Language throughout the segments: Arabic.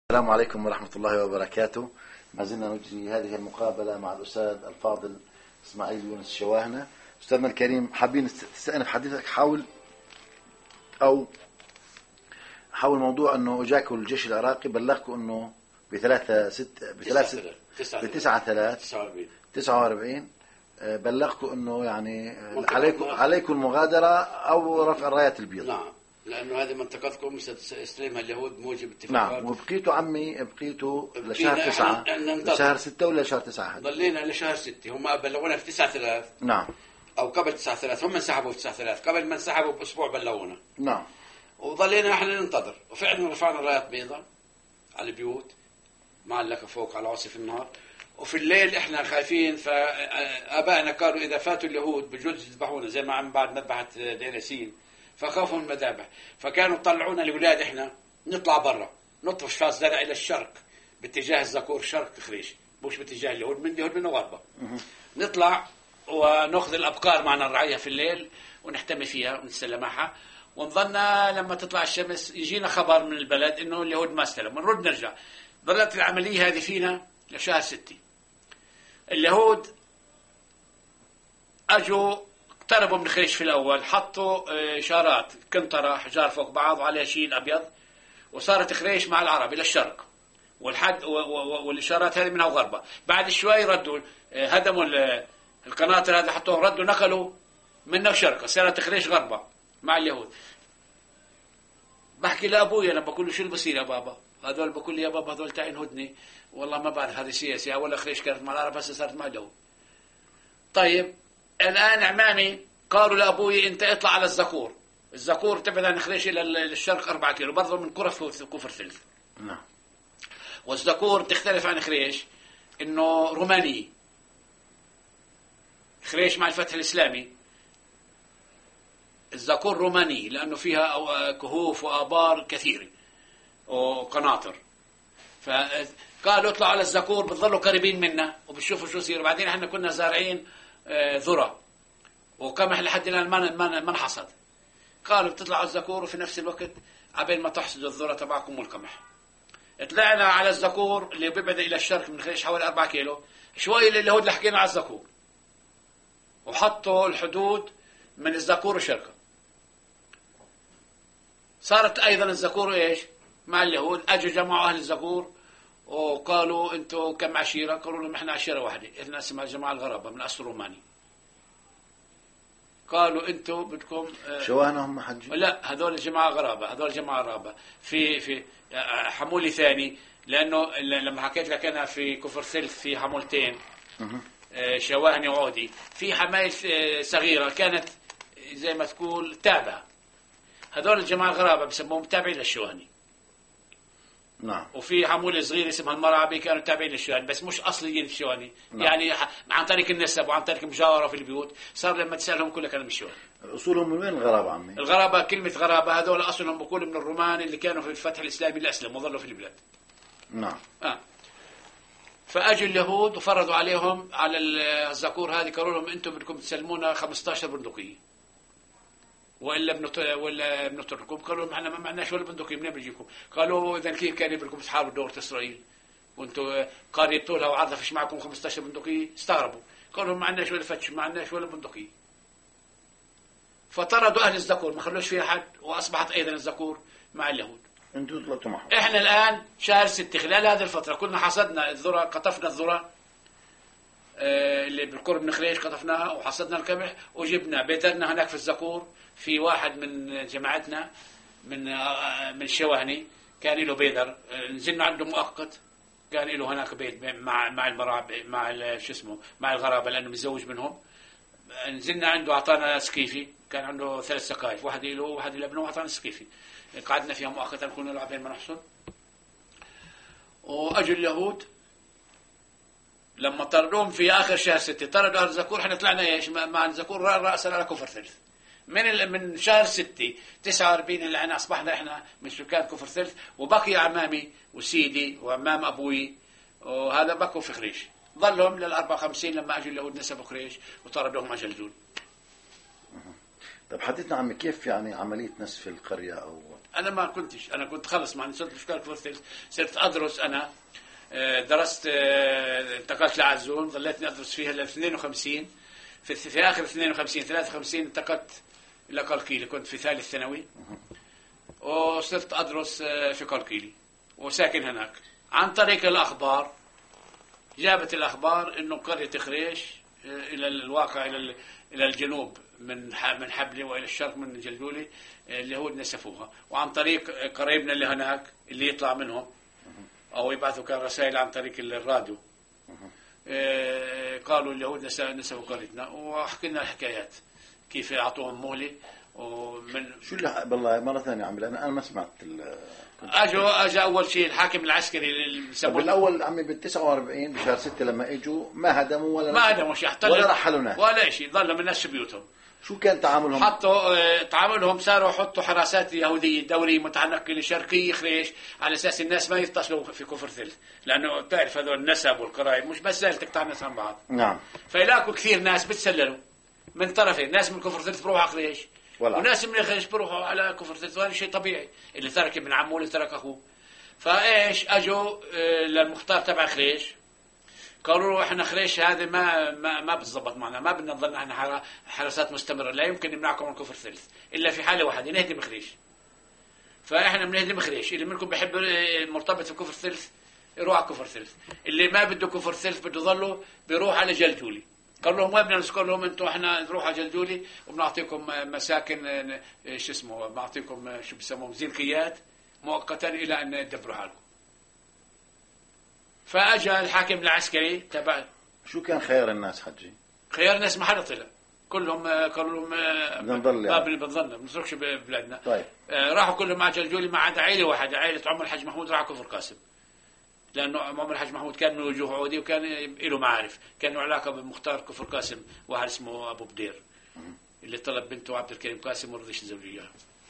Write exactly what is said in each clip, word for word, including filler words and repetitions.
السلام عليكم ورحمة الله وبركاته. ما زلنا نجري هذه المقابلة مع الأستاذ الفاضل إسماعيل يونس شواهنة. أستاذنا الكريم، حابين تستأنف حديثك حول أو حول موضوع أنه جاكوا الجيش العراقي بلغكم أنه بثلاثة ست بثلاثة بتسعة ثلاث تسعة وأربعين بلغكم أنه يعني عليكم عليكم المغادرة أو رفع الرايات البيض. نعم، لأنه هذه منطقتكم ستستلمها اليهود موجب اتفاقات. نعم، وبقيتوا عمي بقيتوا لشهر تسعة لشهر ستة ولا شهر تسعة؟ ضلينا لشهر ستة. هم بلغونا في تسعة ثلاث. نعم. أو قبل تسعة ثلاث، هم انسحبوا في تسعة ثلاث، قبل ما انسحبوا بأسبوع بلغونا. نعم. وضلينا احنا ننتظر، وفعلا رفعنا رايات بيضاء على البيوت معلقة فوق على عاصف النهار. وفي الليل احنا خايفين، فآبائنا قالوا إذا فاتوا اليهود بجوز يذبحونا زي ما عم بعد مذبحة ديناسين، فخافوا من المذابح. فكانوا يطلعونا الأولاد احنا نطلع برا نطفش فاس زرع إلى الشرق باتجاه الزكور شرق خريش، مش باتجاه اليهود، من اليهود من غربة. نطلع ونأخذ الأبقار معنا الرعية في الليل ونحتمي فيها ونتسلى معها، ونظلنا لما تطلع الشمس يجينا خبر من البلد إنه اليهود ما استلموا، نرد نرجع. ظلت العملية هذه فينا لشهر ستة. اليهود أجوا اقتربوا من خريش في الأول، حطوا إشارات كنطرة حجار فوق بعض وعليها شيء أبيض، وصارت خريش مع العرب إلى الشرق، والحد والإشارات هذه منها وغربة. بعد شوي ردوا هدموا القناطر هذه، حطوهم ردوا نقلوا منه شرق، صارت خريش غربة مع اليهود. بحكي لأبوي أنا بقول له شو اللي بصير يا بابا؟ هذول بقول لي يا بابا هذول تعين هدني. والله ما بعرف، هذه سياسة، ولا خريش كانت مع العرب بس صارت مع اليهود. طيب الآن عمامي قالوا لأبوي أنت اطلع على الزكور. الزكور تبعد عن خريش إلى الشرق أربعة كيلو، برضو من كرة كفر ثلث. نعم. والزكور تختلف عن خريش إنه روماني. خريش مع الفتح الإسلامي، الزكور روماني لأنه فيها كهوف وآبار كثيرة وقناطر. فقالوا اطلعوا على الزكور، بتظلوا قريبين منا وبتشوفوا شو يصير. بعدين احنا كنا زارعين ذرة وقمح لحد الآن ما ما انحصد. قالوا بتطلعوا على الزكور وفي نفس الوقت قبل ما تحصدوا الذرة تبعكم والقمح. طلعنا على الزكور اللي بيبعد إلى الشرق من خريش حوالي أربعة كيلو. شوي اليهود اللي حكينا على الزكور وحطوا الحدود من الزكور وشرقه. صارت أيضا الزكور إيش مع اليهود. أجوا جمعوا أهل الزكور وقالوا أنتوا كم عشيرة؟ قالوا لهم إحنا عشيرة واحدة، إحنا اسمها جماعة الغرابة من أصل روماني. قالوا أنتوا بدكم شواهنة هم حجي؟ لا، هذول جماعة غرابة، هذول جماعة غرابة في في حمولي ثاني. لأنه لما حكيت لك أنا في كفر ثلث في حمولتين شواهني وعودي، في حمايل صغيرة كانت زي ما تقول تابعة. هذول الجماعة الغرابة بسموهم تابعين للشواهني. نعم. وفي حمولة صغيرة اسمها المرعبي كانوا تابعين للشواهني بس مش أصليين الشواهني. نعم. يعني عن طريق النسب وعن طريق المجاورة في البيوت صار لما تسألهم كلها كانوا من الشواهني. أصولهم من وين الغرابة عمي؟ الغرابة كلمة غرابة هذول أصلهم بقول من الرومان اللي كانوا في الفتح الإسلامي اللي أسلموا وظلوا في البلاد. نعم. آه. فأجوا اليهود وفرضوا عليهم على الزكور هذه، قالوا لهم أنتم بدكم تسلمونا خمسة عشر بندقية وإلا بنط ولا بنطردكم. قالوا لهم احنا ما معناش ولا بندقية، منين بيجيكم؟ قالوا إذا كيف كان بدكم تحاربوا دولة إسرائيل وأنتم قرية طولها وعرضها فيش معكم خمسة عشر بندقية؟ استغربوا، قالوا ما عندناش ولا فتش، ما عندناش ولا بندقية. فطردوا أهل الزكور، ما خلوش فيها حد، وأصبحت أيضا الزكور مع اليهود. انتوا طلعتوا معهم. احنا الآن شهر ستة، خلال هذه الفترة كنا حصدنا الذرة، قطفنا الذرة اه اللي بالقرب من خريش قطفناها، وحصدنا القمح وجبنا بيدرنا هناك في الزكور. في واحد من جماعتنا من اه من الشواهني كان له بيدر، اه نزلنا عنده مؤقت، كان له هناك بيت مع مع المراب مع شو اسمه مع الغرابة لأنه متزوج منهم. نزلنا عنده أعطانا سكيفي، كان عنده ثلاث سقايف، واحد له وواحد لابنه، وأعطانا سكيفي قعدنا فيها مؤقتا كنا نلعب بين ما نحصل. وأجوا اليهود لما طردوهم في آخر شهر ستة، طردوا أهل الزكور. احنا طلعنا إيش مع الزكور رأسا على كفر ثلث. من من شهر ستة تسعة وأربعين اللي أنا أصبحنا إحنا من سكان كفر ثلث، وبقي عمامي وسيدي وعمام أبوي وهذا بقوا في خريش. ظلهم للأربعة وخمسين لما أجوا اليهود نسبوا خريش وطردوهم على جلزول. طب حدثنا عمي كيف يعني عملية نسف القرية أو انا ما كنتش، انا كنت خلص مع صرت مشكله كفر ثلث، صرت ادرس انا. درست، انتقلت لعزون، ظليتني ادرس فيها ل اثنين وخمسين. في, في اخر اثنين وخمسين ثلاثة وخمسين انتقلت الى قلقيلي، كنت في ثالث ثانوي وصرت ادرس في قلقيلي وساكن هناك. عن طريق الاخبار جابت الاخبار انه قريه خريش الى الواقع الى الى الجنوب من من حبلي والى الشرق من جلدولي اليهود نسفوها، وعن طريق قرايبنا اللي هناك اللي يطلع منهم او يبعثوا كان رسائل عن طريق الراديو. قالوا اليهود نسفوا قريتنا، وحكي لنا الحكايات كيف اعطوهم مهله. ومن شو اللي بالله مره ثانيه عمي انا انا ما سمعت. اجوا اجى اول شيء الحاكم العسكري اللي بسموه بالاول عمي بال تسعة وأربعين بشهر ستة لما اجوا ما هدموا ولا ما هدموا شيء ولا رحلوا ناس ولا شيء، ظلوا الناس بيوتهم. شو كان تعاملهم؟ حطوا تعاملهم صاروا يحطوا حراسات يهوديه دوريه متنقله شرقيه خريش على اساس الناس ما يتصلوا في كفر ثلث، لانه بتعرف هذول النسب والقرايب مش بس سهل تقطع الناس عن بعض. نعم. فيلاقوا كثير ناس بتسللوا من طرفين، ناس من كفر ثلث بروحوا على خريش وناس من خريش بروحوا على كفر ثلث، وهذا شيء طبيعي، اللي ترك ابن عمه واللي ترك اخوه. فايش اجوا للمختار تبع خريش قالوا له احنا خريش هذا ما ما ما بتزبط معنا، ما بدنا نضل احنا حراسات مستمره، لا يمكن نمنعكم من كفر ثلث الا في حاله واحده، نهدم خريش. فاحنا بنهدم خريش، اللي منكم بحب مرتبط في كفر ثلث يروح على كفر ثلث، اللي ما بده كفر ثلث بده يضله بيروح على جلجولي. قالوا لهم ما بدنا نسكن لهم انتم، احنا نروح على جلجولي وبنعطيكم مساكن شو اسمه، بنعطيكم شو بسموهم زنكيات مؤقتا الى ان تدبروا حالكم. فاجى الحاكم العسكري تبع. شو كان خيار الناس حجي؟ خيار الناس ما حدا طلع، كلهم قالوا لهم بدنا نضل ما بنضلنا ما بنتركش ببلادنا. طيب. راحوا كلهم مع جلجولي ما عدا عائله واحده، عائله عمر الحاج محمود راح كفر قاسم، لانه عمر الحاج محمود كان من وجوه عودي وكان له معارف، كان له علاقه بمختار كفر قاسم واحد اسمه ابو بدير اللي طلب بنته عبد الكريم قاسم ورضيش يزوجها.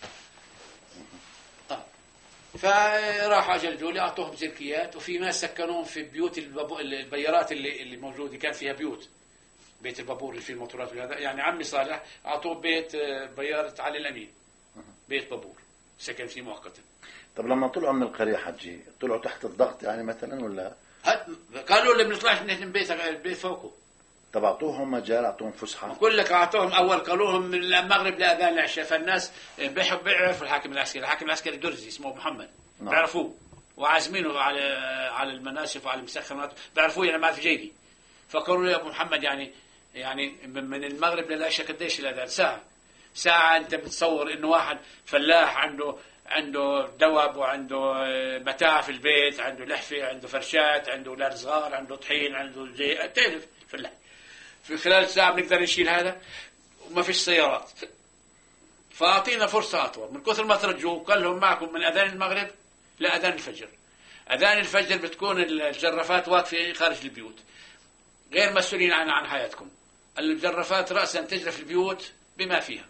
فراحوا على جلجولي اعطوهم زركيات، وفي ناس سكنوهم في بيوت البيارات اللي اللي موجوده، كان فيها بيوت، بيت البابور اللي فيه الموتورات وهذا. يعني عمي صالح اعطوه بيت بياره علي الامين، بيت بابور سكن فيه مؤقتا. طب لما طلعوا من القريه حجي طلعوا تحت الضغط يعني مثلا ولا؟ قالوا اللي بنطلعش نهدم بيت البيت فوقه. طب اعطوهم مجال، اعطوهم فسحه؟ بقول لك اعطوهم اول قالوا لهم من المغرب لاذان العشاء، فالناس بيحب بيعرفوا الحاكم العسكري، الحاكم العسكري درزي اسمه محمد. نعم. بيعرفوه وعازمينه على على المناسف وعلى المسخنات، بيعرفوه يعني ما في جيبي. فقالوا له يا ابو محمد يعني يعني من المغرب للعشاء قديش الاذان؟ ساعه. ساعه انت بتصور انه واحد فلاح عنده عنده دواب وعنده متاع في البيت، عنده لحفه، عنده فرشات، عنده اولاد صغار، عنده طحين، عنده زي تعرف فلاح، في خلال ساعة بنقدر نشيل هذا وما فيش سيارات. فأعطينا فرصة أطول، من كثر ما ترجوا قال لهم معكم من أذان المغرب لأذان الفجر. أذان الفجر بتكون الجرافات واقفة خارج البيوت غير مسؤولين عن عن حياتكم. الجرافات رأسا تجرف البيوت بما فيها.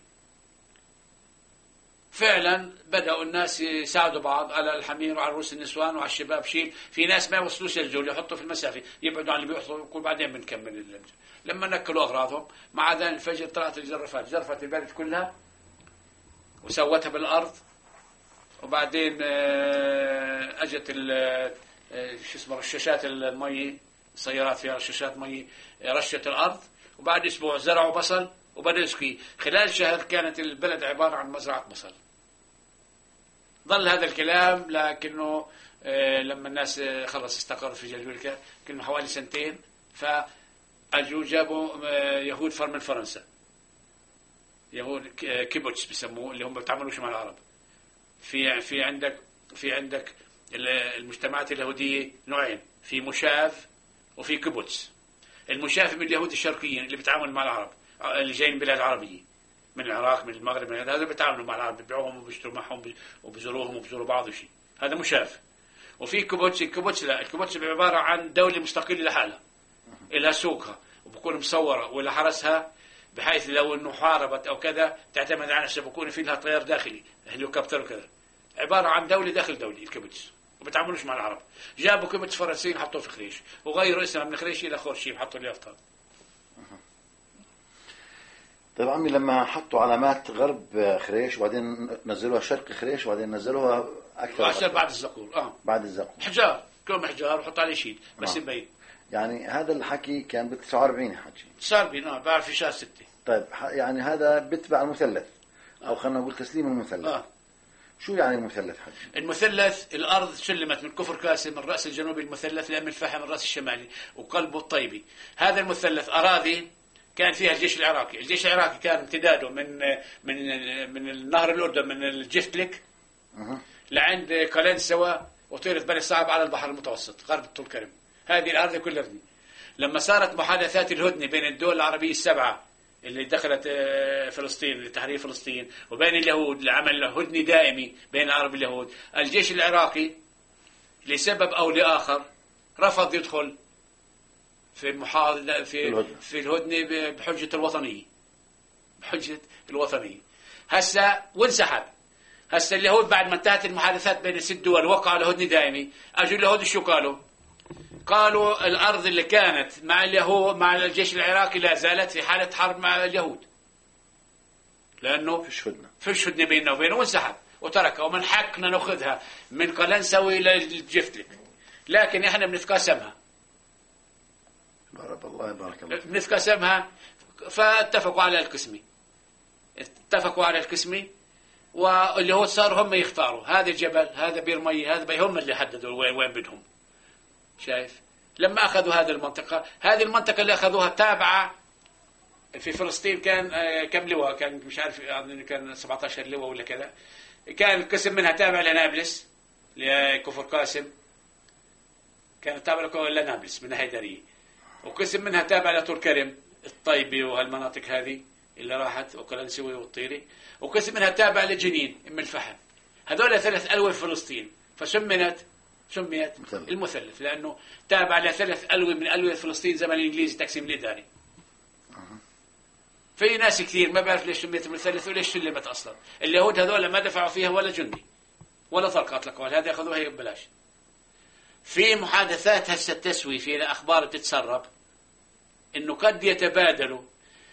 فعلا بدأوا الناس يساعدوا بعض على الحمير وعلى رؤوس النسوان وعلى الشباب شيل. في ناس ما يوصلوش للجول يحطوا في المسافة يبعدوا عن اللي بيحطوا يقول بعدين بنكمل اللي. لما نكلوا أغراضهم مع أذان الفجر طلعت الجرافات جرفت البلد كلها وسوتها بالأرض. وبعدين أجت شو اسمه رشاشات المي، سيارات فيها رشاشات مي رشت الأرض. وبعد أسبوع زرعوا بصل وبدأوا يسقي. خلال شهر كانت البلد عبارة عن مزرعة بصل. ظل هذا الكلام لكنه لما الناس خلص استقروا في جلجولة كانوا حوالي سنتين، فأجوا جابوا يهود فر من فرنسا، يهود كيبوتش بيسموه، اللي هم بيتعاملوش مع العرب. في في عندك في عندك المجتمعات اليهودية نوعين، في مشاف وفي كيبوتش. المشاف من اليهود الشرقيين اللي بيتعاملوا مع العرب اللي جايين من بلاد عربية من العراق من المغرب، من هذا بيتعاملوا مع العرب، بيبيعوهم وبيشتروا معهم وبيزوروهم وبيزوروا بعض وشيء، هذا مشاف. وفي كيبوتش، الكيبوتش لا، الكيبوتش عبارة عن دولة مستقلة لحالها، لها سوقها وبكون مصورة ولا حرسها، بحيث لو انه حاربت او كذا تعتمد على نفسها، بكون في لها طيار داخلي هليكوبتر وكذا. عبارة عن دولة داخل دولة الكيبوتش، وبتعاملوش مع العرب. جابوا كيبوتش فرنسيين حطوه في خريش وغيروا اسمها من خريش الى خورشيم، حطوا اليافطة. طيب عمي، لما حطوا علامات غرب خريش وبعدين نزلوها شرق خريش وبعدين نزلوها اكثر وأكثر بعد الزقور اه بعد الزقور حجار، كلهم حجار وحط عليه شيء بس آه. يبين. يعني هذا الحكي كان بال تسعة وأربعين حكي. تسعة وأربعين اه بعرف في شهر ستة. طيب يعني هذا بتبع المثلث او خلينا نقول تسليم المثلث. اه شو يعني المثلث حكي؟ المثلث الأرض سلمت من كفر كاسم من الرأس الجنوبي المثلث لأم الفحم من الرأس الشمالي وقلبه الطيبي. هذا المثلث أراضي كان فيها الجيش العراقي. الجيش العراقي كان امتداده من من من النهر الأردن من الجفتلك أه. لعند قلنسوا وطيرة بني صعب على البحر المتوسط غرب طول كرم. هذه الأرض كلها. لما صارت محادثات الهدنة بين الدول العربية السبعة اللي دخلت فلسطين لتحرير فلسطين وبين اليهود لعمل هدنة دائمي بين العرب واليهود، الجيش العراقي لسبب أو لآخر رفض يدخل في محاضرة في في الهدنة بحجة الوطنية بحجة الوطنية. هسا وانسحب. هسا اليهود بعد ما انتهت المحادثات بين الست دول وقعوا على هدنة دائمي. اجوا اليهود شو قالوا؟ قالوا الأرض اللي كانت مع اليهود مع الجيش العراقي لا زالت في حالة حرب مع اليهود، لأنه فيش هدنة فيش هدنة بيننا وبينه، وانسحب وتركها. ومن حقنا نأخذها من قلنسوي إلى الجفتلك، لكن إحنا بنتقاسمها. بارك الله بارك الله بنتقاسمها. فاتفقوا على القسمة اتفقوا على القسمة واليهود صاروا هم يختاروا هذا الجبل هذا بير مي هذا بي، هم اللي حددوا وين وين بدهم. شايف؟ لما أخذوا هذه المنطقة، هذه المنطقة اللي أخذوها تابعة في فلسطين كان كم لواء؟ كان مش عارف كان سبعة عشر لواء ولا كذا. كان قسم منها تابع لنابلس لكفر قاسم، كان تابع لنابلس من هيدرية، وقسم منها تابع لطول كرم الطيبي وهالمناطق هذه اللي راحت وقلنسوي والطيري، وقسم منها تابع لجنين أم الفحم. هذول ثلاث ألوية في فلسطين، فسمنت سميت المثلث لأنه تابع لثلاث ألوية من ألوية فلسطين زمن الإنجليزي تقسيم الإداري. في ناس كثير ما بعرف ليش سميت المثلث وليش سلمت أصلا. اليهود هذول ما دفعوا فيها ولا جندي ولا طلقة أطلقوا، هذا أخذوها هي ببلاش. في محادثات هسه التسوي في أخبار بتتسرب إنه قد يتبادلوا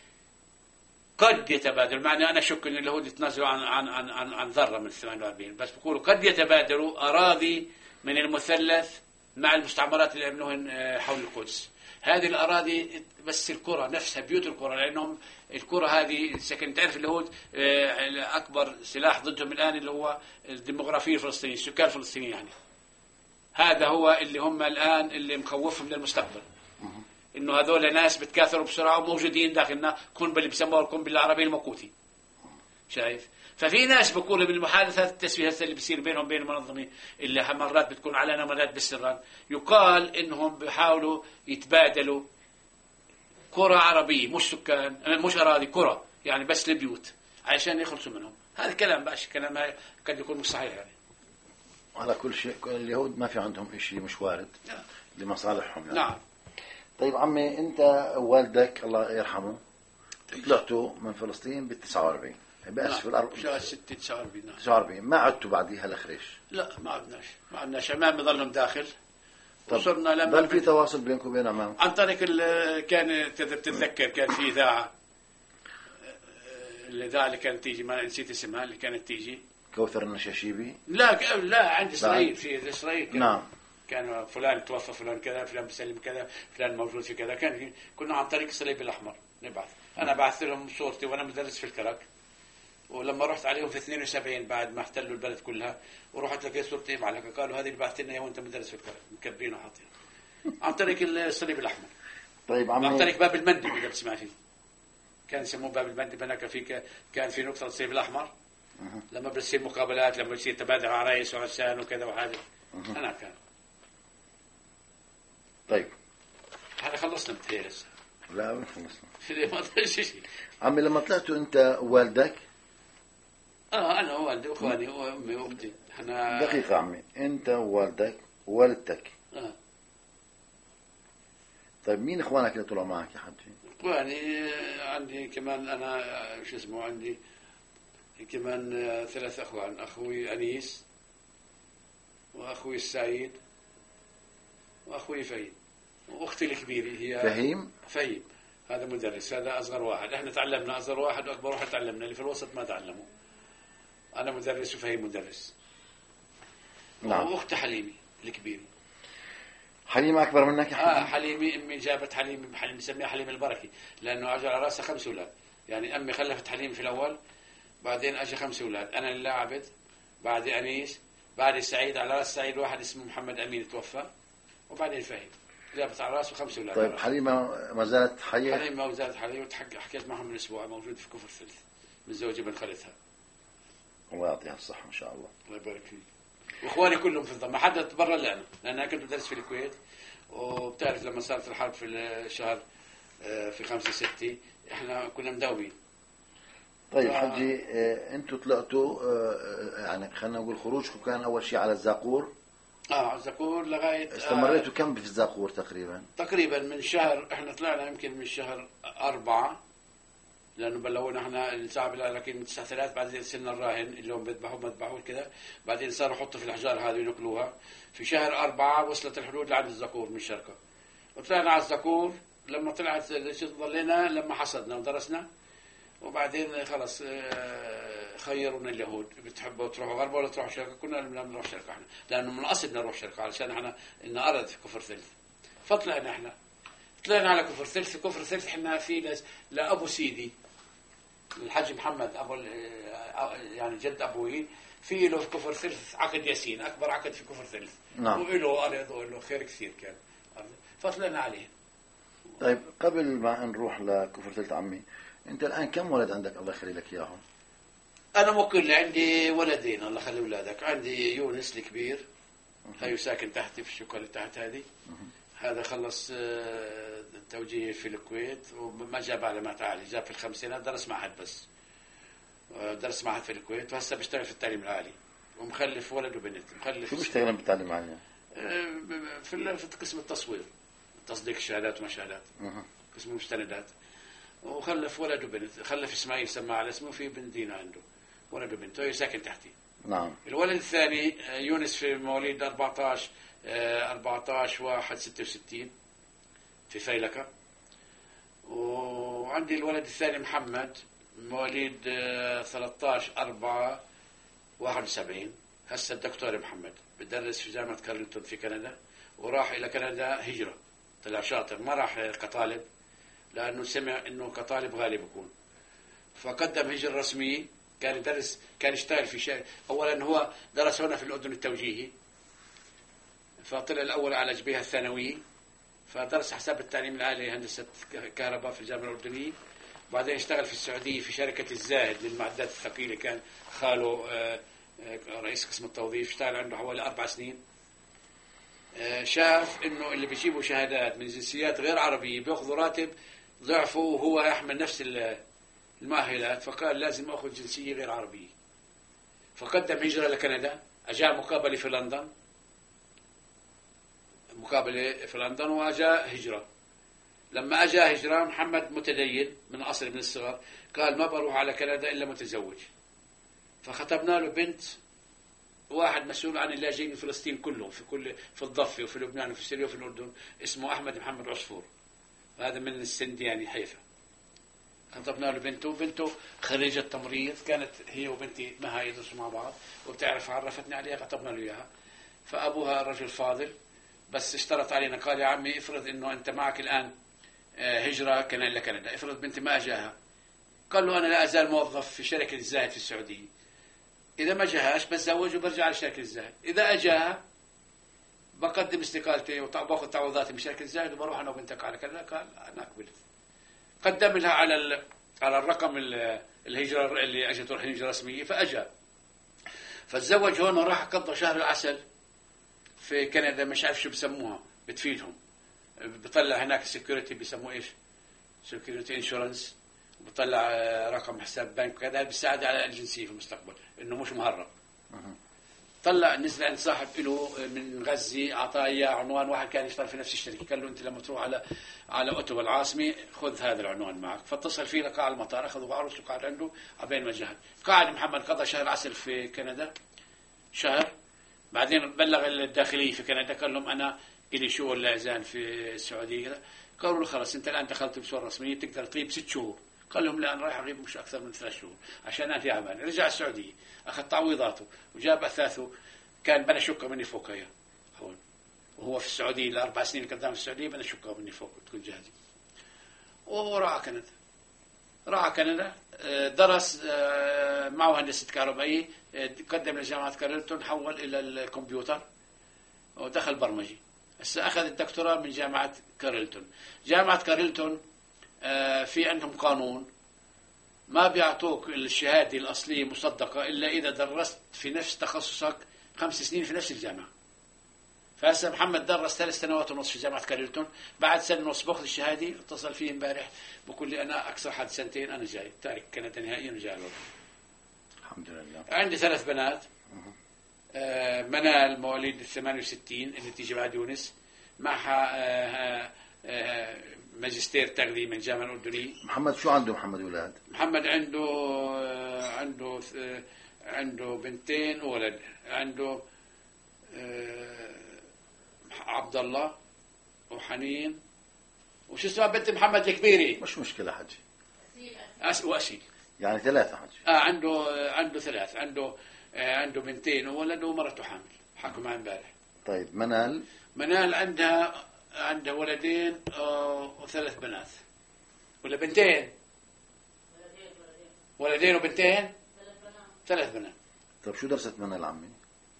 قد يتبادلوا معنى أنا شك إن اليهود يتنازلوا عن عن عن عن, عن ذرة من ثمانية وأربعين، بس بقولوا قد يتبادلوا أراضي من المثلث مع المستعمرات اللي يبنوهن حول القدس. هذه الأراضي بس القرى نفسها بيوت القرى، لأنهم القرى هذه سكن. تعرف اليهود أكبر سلاح ضدهم الآن اللي هو الديموغرافية الفلسطينية، السكان الفلسطينيين يعني. هذا هو اللي هم الآن اللي مخوفهم للمستقبل، إنه هذول ناس بتكاثروا بسرعة وموجودين داخلنا قنبلة اللي بيسموها القنبلة العربية الموقوتي. شايف؟ ففي ناس بيقولوا بالمحادثات التسوية اللي بيصير بينهم بين المنظمين اللي مرات بتكون علنا مرات بالسران، يقال إنهم بيحاولوا يتبادلوا قرى عربية مش سكان مش أراضي، قرى يعني بس البيوت عشان يخلصوا منهم. هذا كلام باش كلام قد يكون مش صحيح يعني. على كل شيء اليهود ما في عندهم شيء مش وارد نعم. لمصالحهم يعني. نعم. طيب عمي، أنت والدك الله يرحمه طلعتوا من فلسطين بالتسعة وأربعين بأسف نعم. الأرض شهر ستة تسعة وأربعين. نعم. تسعة وأربعين ما عدتوا بعديها لخريش؟ لا ما عدناش ما عدناش. عمام ظلهم داخل. وصلنا لما ظل في تواصل بينكم وبين عمام عن طريق كان تتذكر كان في إذاعة الإذاعة اللي كانت تيجي ما نسيت اسمها اللي كانت تيجي كوثر النشاشيبي. لا لا عند إسرائيل في إسرائيل كان. نعم. كان فلان توفى فلان كذا فلان بيسلم كذا فلان موجود في كذا. كان كنا عن طريق الصليب الأحمر نبعث. أنا بعثت لهم صورتي وأنا مدرس في الكرك، ولما رحت عليهم في اثنين وسبعين بعد ما احتلوا البلد كلها ورحت لقيت صورتي معلقة، قالوا هذه اللي بعثت لنا وأنت مدرس في الكرك مكبرين وحاطين عن طريق الصليب الأحمر. طيب عمي، عن طريق باب المندب إذا بتسمع فيه كان يسموه باب المندب. هناك في كان في نقطة الصليب الأحمر لما بتصير مقابلات لما بتصير تبادل عرايس وعرسان وكذا وهذا أنا كان. طيب هذا خلصنا بتهيأ لسه. لا ما خلصنا. ما طلعش شيء. عمي لما طلعتوا أنت ووالدك؟ آه أنا ووالدي وأخواني وأمي وأختي. إحنا دقيقة عمي، أنت ووالدك ووالدتك. آه. طيب مين إخوانك اللي طلعوا معك يا حجي؟ إخواني عندي كمان أنا شو اسمه عندي كمان ثلاث أخوان، أخوي أنيس وأخوي السعيد وأخوي فهيم وأختي الكبيرة هي فهيم. فهيم هذا مدرس، هذا أصغر واحد. إحنا تعلمنا أصغر واحد وأكبر واحد تعلمنا، اللي في الوسط ما تعلموا. أنا مدرس وفهي مدرس. نعم. وأخت حليمي الكبير. حليمة أكبر منك يا آه حليم؟ حليمي أمي جابت حليم، حليم نسميها حليم البركي، لأنه أجى على رأسها خمس أولاد. يعني أمي خلفت حليم في الأول، بعدين أجى خمس أولاد، أنا اللي عبد، بعد أنيس، بعد سعيد، على رأس سعيد واحد اسمه محمد أمين توفى، وبعدين فهيم. جابت على رأسه خمس أولاد. طيب حليمة ما زالت حية؟ حليمة ما زالت حليمة، حكيت معهم من أسبوع، موجود في كفر ثلث، متزوجة من خالتها. الله يعطيها الصحة إن شاء الله. الله يبارك فيك. وإخواني كلهم في الضم، ما حدا تبرر لي أنا، لأن أنا كنت بدرس في الكويت، وبتعرف لما صارت الحرب في الشهر في خمسة ستة إحنا كنا مداومين. طيب حجي، أنتوا طلعتوا يعني خلينا نقول خروجكم كان أول شيء على الزاقور. آه الزاقور لغاية استمريتوا كم في الزاقور تقريبا؟ تقريبا من شهر، إحنا طلعنا يمكن من شهر أربعة، لأنه بلغونا إحنا الشعب، لكن من تسعة ثلاث بعدين صرنا الراهن اللي هم بيذبحوا بيذبحوا كذا، بعدين صاروا يحطوا في الأحجار هذه وينقلوها. في شهر أربعة وصلت الحدود لعند الزاقور من الشركة، وطلعنا على الزاقور. لما طلعت ضلينا لما حصدنا ودرسنا، وبعدين خلص خيرونا اليهود، بتحبوا تروحوا غربة ولا تروحوا شركة؟ كنا بدنا نروح شركة احنا، لأنه من الأصل بدنا نروح شركة علشان احنا إن أرض في كفر ثلث. فطلعنا احنا، طلعنا على كفر ثلث. في كفر ثلث احنا في لأبو سيدي الحاج محمد أبو يعني جد أبوي، في له في كفر ثلث عقد ياسين، أكبر عقد في كفر ثلث. نعم. وإله أرض وإله خير كثير كان، فطلعنا عليه. طيب قبل ما نروح لكفر ثلث عمي، أنت الآن كم ولد عندك الله يخلي لك إياهم؟ أنا مكل عندي ولدين الله يخلي أولادك. عندي يونس الكبير، هاي ساكن تحتي في الشقة اللي تحت هذه. هذا خلص توجيه في الكويت وما جاب علامات عالية، جاب في الخمسينات، درس معهد بس، درس معهد في الكويت، وهسه بيشتغل في التعليم العالي، ومخلف ولد وبنت. مخلف. شو بيشتغل بالتعليم العالي؟ في في قسم التصوير، تصديق الشهادات وما شهادات، قسم المستندات. وخلف ولد وبنت، خلف اسماعيل سماه على اسمه، في بنت دينا عنده ولد وبنت، هو ساكن تحتي. نعم. الولد الثاني يونس في مواليد أربعتاشر أربعتاشر واحد ستة وستين في فيلكة. وعندي الولد الثاني محمد مواليد ثلاثتاشر أربعة واحد وسبعين، هسه الدكتور محمد بدرس في جامعة كارلتون في كندا، وراح إلى كندا هجرة، طلع شاطر، ما راح كطالب لأنه سمع إنه كطالب غالي بيكون، فقدم هجرة رسمية. كان يدرس، كان يشتغل في شيء. أولا هو درس هنا في الأردن التوجيهي، فطلع الأول على جبهة الثانوية، فدرس حساب التعليم العالي هندسة كهرباء في الجامعة الأردنية. بعدين اشتغل في السعودية في شركة الزاهد للمعدات الثقيلة، كان خاله رئيس قسم التوظيف، اشتغل عنده حوالي أربع سنين. شاف إنه اللي بيجيبوا شهادات من جنسيات غير عربية بيأخذوا راتب ضعفه وهو يحمل نفس المؤهلات، فقال لازم أخذ جنسية غير عربية. فقدم هجرة لكندا، أجا مقابلة في لندن، مقابلة في لندن وأجا هجرة. لما أجا هجرة، محمد متدين من أصل من الصغر، قال ما بروح على كندا إلا متزوج. فخطبنا له بنت واحد مسؤول عن اللاجئين من فلسطين كلهم، في كل في الضفة وفي لبنان وفي سوريا وفي الأردن، اسمه أحمد محمد عصفور، هذا من السندياني حيفا. خطبنا له بنته، بنته خريجة تمريض، كانت هي وبنتي معها يدرسوا مع بعض، وبتعرف عرفتني عليها، خطبنا له إياها. فأبوها رجل فاضل، بس اشترط علينا، قال يا عمي افرض إنه أنت معك الآن هجرة كان لكندا، افرض بنتي ما أجاها. قال له أنا لا أزال موظف في شركة الزاهد في السعودية، إذا ما جاهاش بتزوج وبرجع على شركة الزاهد، إذا أجاها بقدم استقالتي وباخذ تعويضاتي من شركة الزاهد وبروح أنا وبنتك على كذا. قال أنا قبلت. قدم لها على على الرقم الهجرة اللي أجت تروح هجرة رسمية، فأجا فتزوج هون، وراح قضى شهر العسل في كندا، مش عارف شو بسموها، بتفيدهم، بطلع هناك سيكوريتي، بيسموه إيش، سيكوريتي إنشورنس، بطلع رقم حساب بنك وكذا، بيساعد على الجنسية في المستقبل إنه مش مهرب. طلع نزل عند صاحب له من غزة، أعطاه إياه عنوان، واحد كان يشتغل في نفس الشركة، قال له أنت لما تروح على على أوتوا العاصمة خذ هذا العنوان معك. فاتصل فيه، لقى على المطار، أخذوا بعرس وقعد عنده عبين ما جهد. قاعد محمد قضى شهر عسل في كندا، شهر. بعدين بلغ الداخلية في كندا، قال لهم أنا إلي شغل لا يزال في السعودية. قالوا له خلاص أنت الآن دخلت بصورة رسمية تقدر تغيب ست شهور. قال لهم لا أنا رايح أغيب مش أكثر من ثلاث شهور عشان أنا تعبان. رجع السعودية أخذ تعويضاته وجاب أثاثه. كان بنا شقة مني فوق هي هون وهو في السعودية الأربع سنين اللي قدام في السعودية بنا شقة مني فوق تكون جاهزة. وراح كندا راح كندا درس معه هندسة كهربائية قدم لجامعة كارلتون حول إلى الكمبيوتر ودخل برمجي. هسه أخذ الدكتوراه من جامعة كارلتون. جامعة كارلتون في عندهم قانون ما بيعطوك الشهادة الأصلية مصدقة إلا إذا درست في نفس تخصصك خمس سنين في نفس الجامعة. فهسه محمد درس ثلاث سنوات ونص في جامعة كارلتون. بعد سنة ونص باخذ الشهادة. اتصل فيه امبارح بقول لي أنا أكثر حد سنتين أنا جاي تارك كندا نهائيا وجاي الوطن. الحمد لله. عندي ثلاث بنات. آه منال مواليد ثمانية وستين اللي تيجي بعد يونس معها آه آه ماجستير تغذية من الجامعة الأردنية. محمد شو عنده محمد ولاد؟ محمد عنده آه عنده آه عنده بنتين وولد. عنده آه عبد الله وحنين وش اسمها بنت محمد الكبيرة. مش مشكلة حجي. أس وأسيل. يعني ثلاثة حجي. آه عنده آه عنده ثلاث. عنده آه عنده بنتين وولد ومرته حامل. حكوا معي امبارح. طيب منال؟ منال عندها عندها ولدين آه وثلاث بنات ولا بنتين؟ ولدين وبنتين؟ ثلاث بنات. طيب شو درست منال عمي؟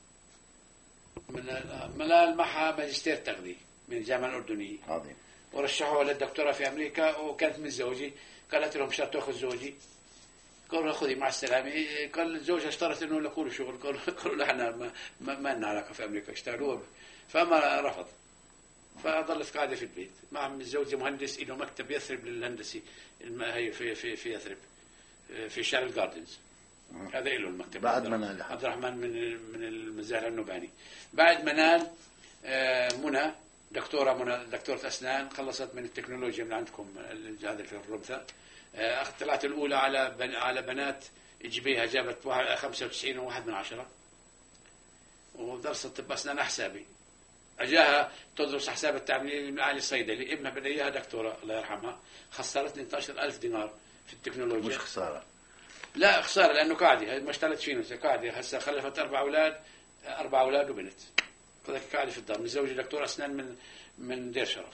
منال منال معها ماجستير تغذية من الجامعة الأردنية. عظيم. ورشحوها للدكتوراه في أمريكا وكانت من زوجي. قالت لهم شرط تأخذ زوجي. قالوا خذي مع السلامة. قال الزوجة اشترت إنه لكل شغل. قالوا قالوا لا احنا ما ما, ما لنا علاقة في أمريكا اشتغلوا. فما رفض. فظلت قاعدة في البيت. مع الزوج مهندس له مكتب يثرب للهندسي هي في في في يثرب في شارع الجاردنز. هذا له المكتب. بعد منال عبد الرحمن من من المزارع النوباني. بعد منال منى دكتورة منى دكتورة أسنان خلصت من التكنولوجيا من عندكم هذا في الرمثة. طلعت الأولى على بن على بنات إجبيها جابت خمسة وتسعين وواحد من عشرة. ودرست طب أسنان حسابي. أجاها تدرس حساب التعاملي المعالي الصيدلي. ابنها بدها إياها دكتورة الله يرحمها. خسرتني اثني عشر ألف دينار في التكنولوجيا. مش خسارة. لا خسارة لأنه قاعدة ما اشتغلت فيه قاعدة. هسه خلفت أربع أولاد أربع أولاد وبنت. كذا قاعدة في الدار. متزوجة دكتور أسنان من من دير شرف.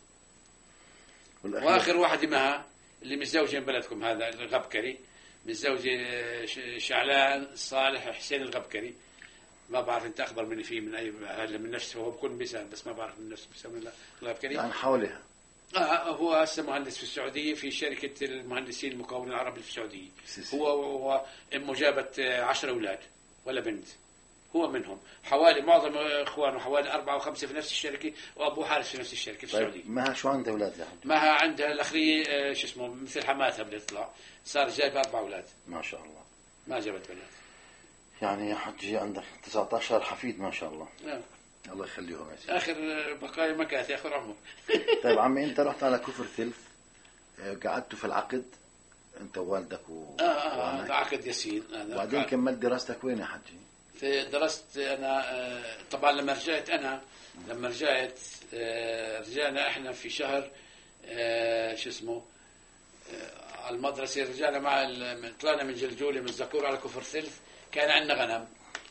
وآخر واحدة معها اللي متزوجة من بلدكم هذا الغبكري. متزوجة شعلان صالح حسين الغبكري. ما بعرف انت اخبر مني فيه من اي هذا من نفسه. هو بكون بيسال بس ما بعرف من نفسه بيسمي الغبكري. يعني حولها. اه هو هسه مهندس في السعوديه في شركه المهندسين المكونين العربي في السعوديه. هو هو امه جابت عشرة اولاد ولا بنت. هو منهم. حوالي معظم اخوانه حوالي أربعة وخمسة في نفس الشركة وابوه حارس في نفس الشركه في طيب السعوديه. ما شو عندها اولاد يا حبيبي؟ ما عندها الاخريه شو اسمه مثل حماتها بتطلع صار جايب اربع اولاد. ما شاء الله. ما جابت بنات. يعني يا حجي عندك تسعة عشر حفيد ما شاء الله. نعم. الله يخليهم يا سيدي. اخر بقايا مكاثي اخر عمر. طيب عمي انت رحت على كفر ثلث قعدتوا في العقد انت ووالدك و اه اه عقد ياسين. وبعدين كملت دراستك وين يا حجي؟ في درست انا آه طبعا لما رجعت انا لما رجعت آه رجعنا احنا في شهر آه شو اسمه آه على المدرسه. رجعنا مع طلعنا من جلجولي من الزكور على كفر ثلث. كان عندنا غنم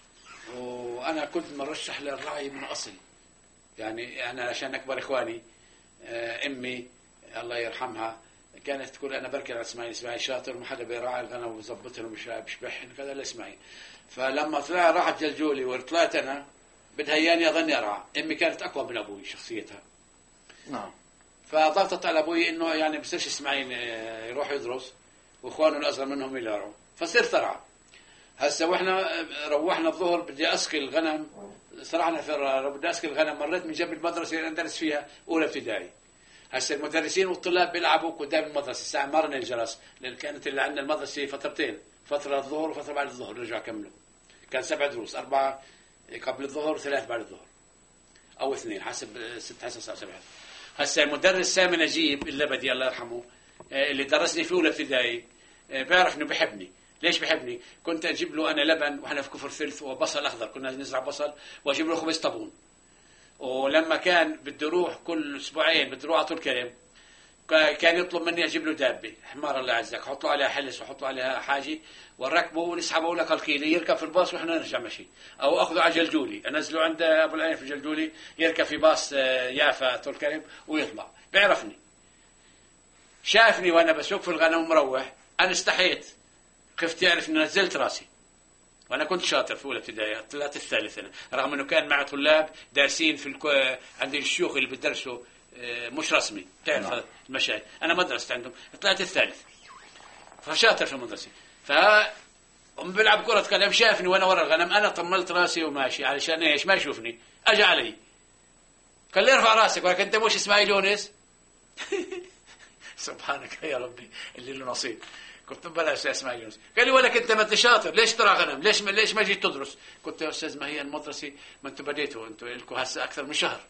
وانا كنت مرشح للرعي من اصل. يعني انا عشان اكبر اخواني آه امي الله يرحمها كانت تقول انا بركي على اسماعيل اسماعيل شاطر وما حدا بيراعي الغنم وبيظبطهم وبيشبحهم كذا لاسماعيل. فلما طلع راحت جلجولي وطلعت انا بدها اياني اظني ارعى. امي كانت اقوى من ابوي شخصيتها. نعم. فضغطت على ابوي انه يعني بصيرش اسماعيل يروح يدرس واخوانه الاصغر منهم يلعبوا. فصرت ارعى. هسه واحنا روحنا الظهر بدي اسقي الغنم. سرحنا في بدي اسقي الغنم. مريت من جنب المدرسه اللي ندرس فيها اولى ابتدائي. هسه المدرسين والطلاب بيلعبوا قدام المدرسه الساعه مرن الجرس لان كانت اللي عندنا المدرسه فترتين فتره الظهر وفتره بعد الظهر رجعوا كملوا. كان سبع دروس أربعة قبل الظهر وثلاث بعد الظهر أو اثنين حسب ست حسب سبعة سبعة. هسه المدرس سامي نجيب اللبدي الله يرحمه اللي درسني في أولى ابتدائي بيعرف إنه بحبني. ليش بحبني؟ كنت أجيب له أنا لبن وإحنا في كفر ثلث وبصل أخضر كنا نزرع بصل وأجيب له خبز طابون ولما كان بده يروح كل اسبوعين بده يروح على طول كرم، كان يطلب مني اجيب له دابه حمار الله يعزك، احط له عليها حلس واحط له عليها حاجه ونركبه ونسحبه لك الكيلي يركب في الباص واحنا نرجع مشي، او اخذه على جلجولي انزله عند ابو العين في جلجولي يركب في باص يافا طول كرم ويطلع. بيعرفني، شافني وانا بسوق في الغنم ومروح، انا استحيت، خفت يعرف اني نزلت راسي، وانا كنت شاطر في اولى ابتدائي، طلعت الثالث انا، رغم انه كان معي طلاب دارسين في الكو... عند الشيوخ اللي بيدرسوا مش رسمي، تعرف المشايخ، انا ما درست عندهم، طلعت الثالث، فشاطر في المدرسه. ف هم بيلعب كرة قدم، شافني وانا ورا الغنم، انا طملت راسي وماشي علشان ايش؟ ما يشوفني، اجى علي قال لي ارفع راسك، ولكن انت مش اسماعيل يونس. سبحانك يا ربي اللي له نصيب، كنت بلاش اسماعيل يونس. قال لي ولك انت ما انت شاطر، ليش ترى غنم؟ ليش ما ليش ما جيت تدرس؟ قلت يا استاذ ما هي المدرسه، ما انتم بديتوا انتم لكم هسه اكثر من شهر.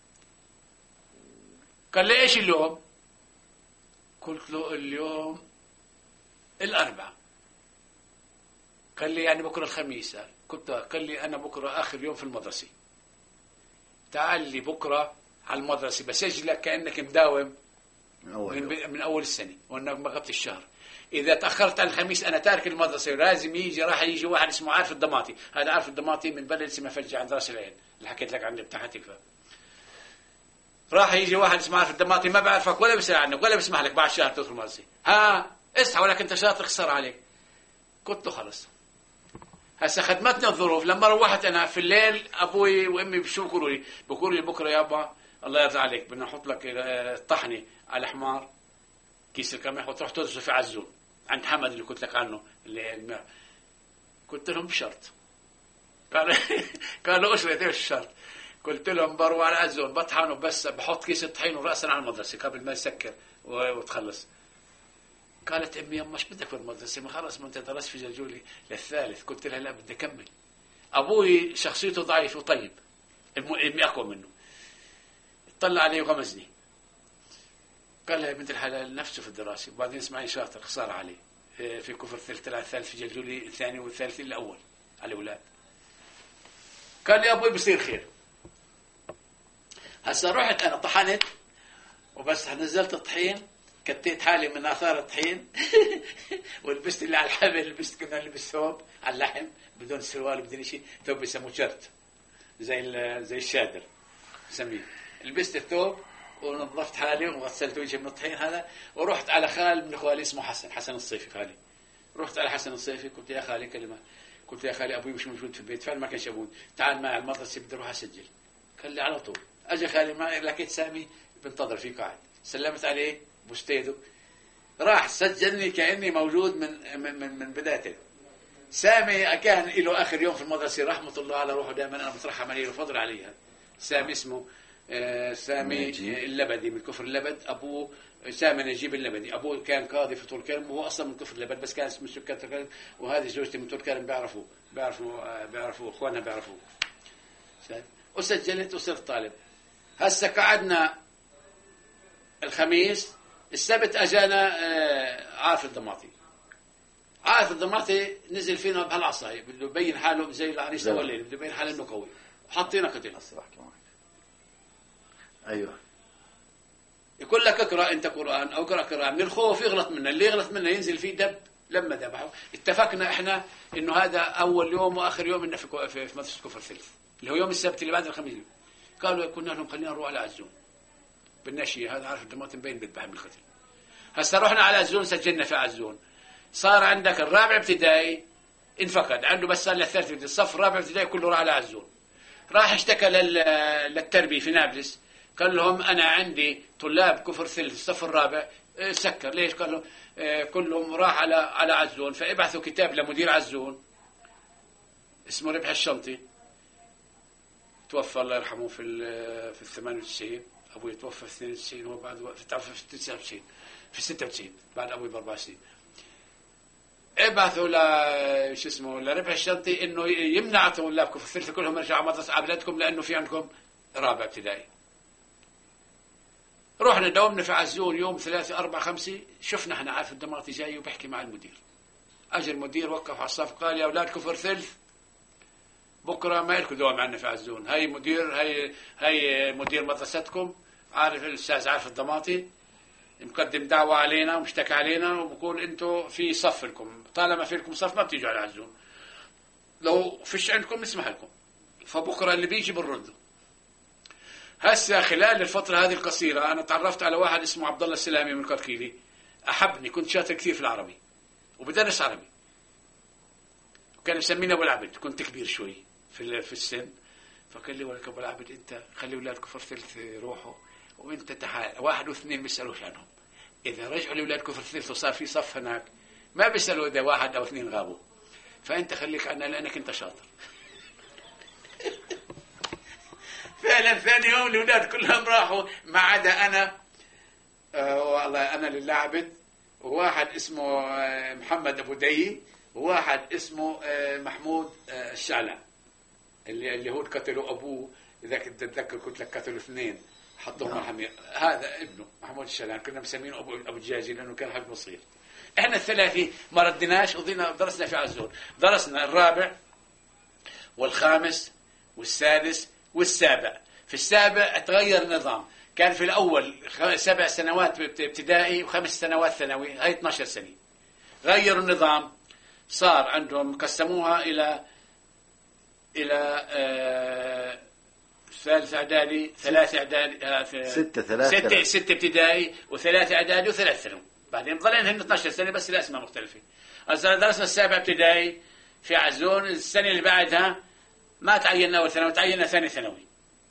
قال لي ايش اليوم؟ قلت له اليوم الاربعاء. قال لي يعني بكره الخميس. كنت قال لي انا بكره اخر يوم في المدرسه، تعال لي بكره على المدرسه بسجلك كانك مداوم من اول, من, من أول السنه وانك ما غبت الشهر. اذا تاخرت على الخميس انا تارك المدرسه، ولازم يجي، راح يجي واحد اسمه عارف الضماطي، هذا عارف الضماطي من بلد اسمه فجة عند راس العين اللي حكيت لك عنه بتاع حتيفا. راح يجي واحد اسمه عارف الضماطي ما بعرفك ولا بيسال عنك ولا بيسمح لك بعد شهر تدخل المدرسه، ها اصحى ولك انت شاطر خسر عليك. قلت له خلص. هسه خدمتني الظروف، لما روحت انا في الليل ابوي وامي شو بيقولوا لي؟ بيقولوا لي بكره يابا الله يرضى عليك بدنا نحط لك الطحنه على حمار كيس القمح وتروح تدرس في عزون عند حمد اللي قلت لك عنه اللي قلت لهم بشرط. قال قالوا ايش ايش الشرط؟ قلت لهم بروح على عزون بطحن وبس بحط كيس الطحين وراسا على المدرسه قبل ما يسكر وتخلص. قالت امي يما ايش بدك في المدرسه؟ ما خلص ما انت درست في جلجولي للثالث. قلت لها لا بدي اكمل. ابوي شخصيته ضعيف وطيب، امي اقوى منه، طلع علي وغمزني، قال لها يا بنت الحلال نفسه في الدراسه، وبعدين اسمعي شاطر خساره عليه في كفر ثلث طلع الثالث في جلجولي الثاني والثالث الاول على الاولاد. قال لي ابوي بصير خير. هسه رحت انا طحنت وبس نزلت الطحين، كتيت حالي من اثار الطحين ولبست اللي على الحبل، لبست كنا نلبس ثوب على اللحم بدون سروال بدون شيء، ثوب بيسموه شرت زي زي الشادر بسميه. لبست الثوب ونظفت حالي وغسلت وجهي من الطحين هذا، ورحت على خال من اخوالي اسمه حسن حسن الصيفي خالي. رحت على حسن الصيفي قلت يا خالي كلمه، قلت يا خالي ابوي مش موجود في البيت، فعلا ما كانش ابوي، تعال معي على المدرسه بدي اروح اسجل. قال لي على طول. اجى خالي معي لقيت سامي بنتظر فيه قاعد، سلمت عليه بوستيده، راح سجلني كاني موجود من من من, من بدايته. سامي كان له اخر يوم في المدرسه رحمه الله على روحه، دائما انا بترحم عليه وفضل عليها. سامي اسمه آه سامي اللبدي من كفر اللبد، ابوه سامي نجيب اللبدي، ابوه كان قاضي في طول كرم وهو اصلا من كفر اللبد بس كان اسمه سكان طول كرم، وهذه زوجتي من طول كرم بيعرفوا بيعرفوا آه بيعرفوا اخواننا بيعرفوه. وسجلت وصرت طالب. هسه قعدنا الخميس، السبت اجانا آه عارف الضماطي. عارف الضماطي نزل فينا بهالعصايه بده يبين حاله زي العريس اول ليله، بده يبين حاله انه قوي، حاطينا قتل. ايوه يقول لك اقرا انت قران او اقرا قران، من الخوف يغلط منا، اللي يغلط منا ينزل فيه دب. لما ذبحوا اتفقنا احنا انه هذا اول يوم واخر يوم لنا في في مدرسه كفر ثلث اللي هو يوم السبت اللي بعد الخميس. قالوا كنا لهم خلينا نروح على عزون بالنشيه، هذا عارف الضماطي مبين بيذبح بالقتل. هسه رحنا على عزون سجلنا في عزون، صار عندك الرابع ابتدائي انفقد عنده، بس صار له الثالث ابتدائي، الصف الرابع ابتدائي كله راح على عزون. راح اشتكى للتربيه في نابلس، قال لهم انا عندي طلاب كفر ثلث الصف الرابع سكر. ليش؟ قال له كلهم راح على على عزون، فابعثوا كتاب لمدير عزون اسمه ربح الشنطي، توفى الله يرحمه في في الثمانية وتسعين، ابوي توفى في اثنين وتسعين، هو بعد توفى في تسعة وتسعين في ستة وتسعين بعد ابوي باربع سنين. ابعثوا ل شو اسمه لربح الشنطي انه يمنع طلابكم في الثلث كلهم يرجعوا مدرسه على بلادكم لانه في عندكم رابع ابتدائي. رحنا دومنا في عزون يوم ثلاثة أربعة خمسة، شفنا احنا عارف الضماطي جاي وبحكي مع المدير. اجى المدير وقف على الصف قال يا اولاد كفر ثلث بكره ما لكم دوام عندنا في عزون. هي مدير هي هي مدير مدرستكم، عارف الاستاذ عارف الضماطي، مقدم دعوه علينا ومشتكى علينا وبقول انتم في صف لكم، طالما في لكم صف ما بتيجوا على عزون، لو فيش عندكم نسمح لكم. فبكره اللي بيجي بنرده. هسه خلال الفتره هذه القصيره انا تعرفت على واحد اسمه عبد الله السلامي من قرقيلي، احبني، كنت شاطر كثير في العربي وبدرس عربي، وكان مسميني ابو العبد، كنت كبير شوي في في السن. فقال لي ولك ابو العبد انت خلي اولاد كفر ثلث يروحوا وانت تعال، واحد واثنين بيسالوش عنهم، اذا رجعوا لاولاد كفر ثلث وصار في صف هناك ما بيسالوا اذا واحد او اثنين غابوا، فانت خليك عنا لانك انت شاطر. فعلا ثاني يوم الاولاد كلهم راحوا ما عدا انا. آه والله انا لله عبد، وواحد اسمه آه محمد ابو دي، وواحد اسمه آه محمود آه الشعلع اللي اليهود قتلوا ابوه، اذا كنت تتذكر قلت لك قتلوا اثنين حطوه مرحمي، هذا ابنه محمود الشعلع، كنا مسمينه ابو ابو الدجاجي لانه كان حق مصير. احنا الثلاثه ما ردناش وضينا درسنا في عزون، درسنا الرابع والخامس والسادس والسابع. في السابع تغير النظام، كان في الأول سبع سنوات ابتدائي وخمس سنوات ثانوي، هاي اثني عشر سنة. غيروا النظام، صار عندهم قسموها إلى إلى آه ثالث إعدادي، ثلاث إعدادي، آه ستة ثلاث ستة ستة ابتدائي وثلاث إعدادي وثلاث ثانوي. بعدين ظلين هن اثني عشر سنة بس الأسماء مختلفة. هسه درسنا السابع ابتدائي في عزون، السنة اللي بعدها ما تعيننا أول ثانوي، تعيننا ثاني ثانوي.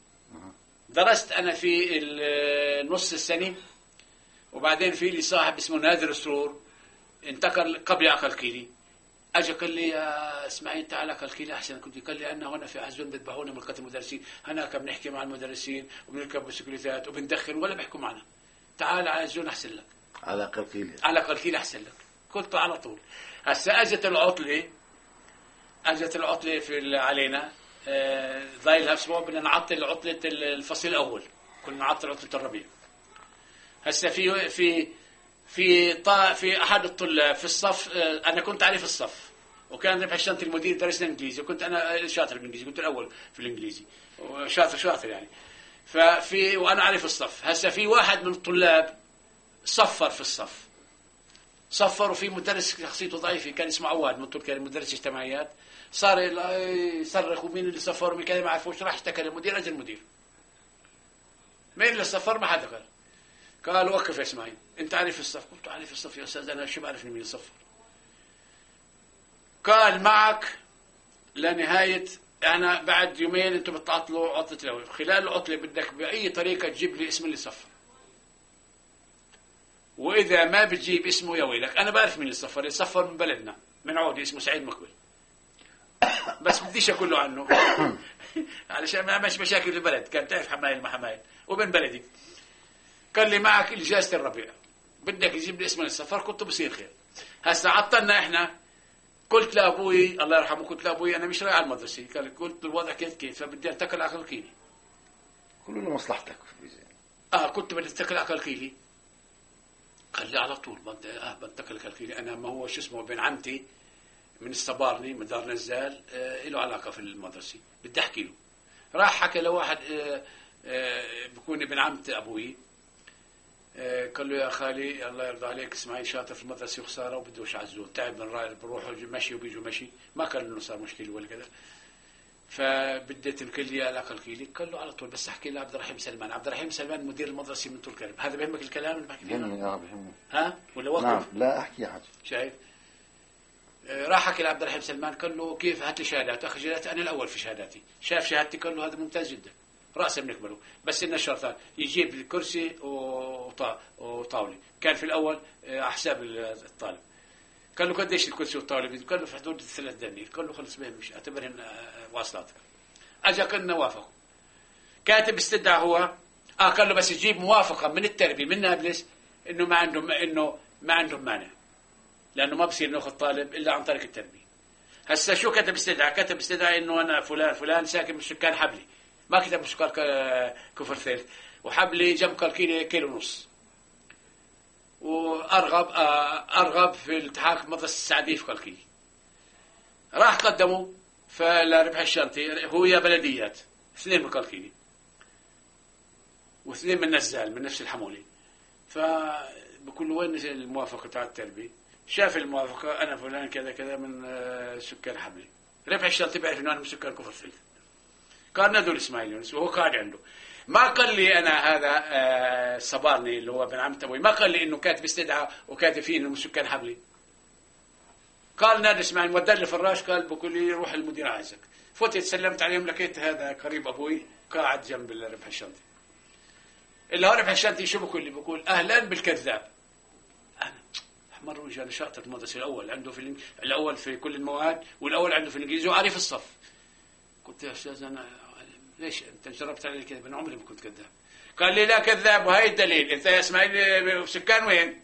درست أنا في نص السنة، وبعدين في لي صاحب اسمه نادر سرور انتقل قبل على قلقيلي، أجا قال لي يا إسماعيل تعال على قلقيلي أحسن. كنت قال لي أنا هنا في عزون بذبحونا من قتل المدرسين، هناك بنحكي مع المدرسين وبنركب بسكليتات وبندخن ولا بيحكوا معنا، تعال على عزون أحسن لك، على قلقيلي على قلقيلي أحسن لك. قلت على طول. هسه أجت العطلة، أجت العطلة في علينا، آه ضايلها أسبوع بدنا نعطل عطلة الفصل الأول، كنا نعطل عطلة الربيع. هسه في في في طا في أحد الطلاب في الصف، آه أنا كنت عليه في الصف، وكان ربح شنطة المدير درسنا إنجليزي، وكنت أنا شاطر بالإنجليزي، كنت الأول في الإنجليزي وشاطر شاطر يعني. ففي وأنا عليه في الصف. هسه في واحد من الطلاب صفر في الصف، صفر، وفي مدرس شخصيته ضعيفة كان اسمه عواد من طول، كان مدرس اجتماعيات، صار يصرخ ومين اللي صفر ومين كان ما عرفوش، راح اشتكى للمدير، اجى المدير مين اللي صفر ما حدا قال. قال وقف يا اسماعيل انت عارف الصف. قلت عارف الصف يا استاذ، انا شو بعرفني مين اللي صفر. قال معك لنهاية، انا بعد يومين انتم بتعطلوا عطلة الاول، خلال العطلة بدك باي طريقة تجيب لي اسم اللي صفر، واذا ما بتجيب اسمه يا ويلك. انا بعرف مين اللي صفر، اللي صفر من بلدنا من عودي اسمه سعيد مقبل، بس بديش اقول له عنه علشان ما مش مشاكل في البلد، كان تعرف حمايل ما حمايل وبين بلدي. قال لي معك اجازة الربيع بدك تجيب لي اسم السفر، كنت بصير خير. هسه عطلنا احنا. قلت لابوي الله يرحمه، قلت لابوي انا مش رايح على المدرسه، قال قلت الوضع كيف كيف، فبدي انتقل على قلقيلي. كله لمصلحتك. اه كنت بدي انتقل على قلقيلي. قال لي على طول بنت... اه بنتقل قلقيلي، انا ما هو شو اسمه بين عمتي من الصبارني من دار نزال، آه له علاقه في المدرسه، بدي احكي له. راح حكى لواحد آه آه بكون ابن عمت ابوي، آه قال له يا خالي الله يرضى عليك اسماعيل شاطر في المدرسه وخساره وبدوش عزول، تعب من راي بروحوا مشي وبيجوا مشي، ما كان انه صار مشكله ولا كذا. فبدي تنقل لي على قلقيلي. قال له على طول بس احكي لعبد الرحيم سلمان. عبد الرحيم سلمان مدير المدرسه من طول كرم. هذا بيهمك الكلام اللي بحكي فيه؟ بيهمني اه بيهمني. ها ولا وقف؟ نعم لا احكي يا حاج. شايف؟ راح حكي لعبد الرحيم سلمان، قال له كيف هات لي شهادات. اخذ شهاداتي، انا الاول في شهاداتي. شاف شهادتي قال له هذا ممتاز جدا، راسا بنقبله، بس إن شرطان يجيب الكرسي وطاوله. كان في الاول على حساب الطالب. قال له قديش الكرسي والطاوله؟ قال له في حدود الثلاث دنانير. قال له خلص بهم مش اعتبرهن واصلات. اجا قلنا وافقوا. كاتب استدعى هو اه قال له بس يجيب موافقه من التربيه من نابلس انه ما عندهم انه ما عندهم مانع، لانه ما بصير ناخذ طالب الا عن طريق التربيه. هسه شو كتب استدعاء؟ كتب استدعاء انه انا فلان فلان ساكن من سكان حبلي، ما كتب من سكان كفر ثالث، وحبلي جنب قلقيلي كيلو ونص، وارغب ارغب في التحاق مدرسه السعديه في قلقيلي. راح قدموا فلربح الشنطي هو يا بلديات اثنين من كلكيلي واثنين من نزال من نفس الحمولي. فبقول له وين الموافقة تاع التربية؟ شاف الموافقة أنا فلان كذا كذا من سكان حملي. ربح الشنطي بعرف إنه أنا من سكان كفر ثلث. كان نادوا الإسماعيل يونس وهو قاعد عنده. ما قال لي أنا هذا الصبارني اللي هو بن عم أبوي ما قال لي إنه كاتب استدعاء وكاتب فيه إنه من سكان حملي. قال نادي إسماعيل مودع لي فراش قال بقول لي روح المدير عايزك. فتت سلمت عليهم لقيت هذا قريب أبوي قاعد جنب ربح الشنطي. اللي هو ربح الشنطي شو بقول لي؟ بقول أهلا بالكذاب. أنا أحمر وجهي أنا شاطر المدرسة الأول عنده في الإنج... الأول في كل المواد والأول عنده في الإنجليزي وعارف الصف. قلت يا أستاذ أنا ليش أنت جربت علي كذا؟ أنا عمري ما كنت كذاب. قال لي لا كذاب وهي الدليل. أنت يا إسماعيل سكان وين؟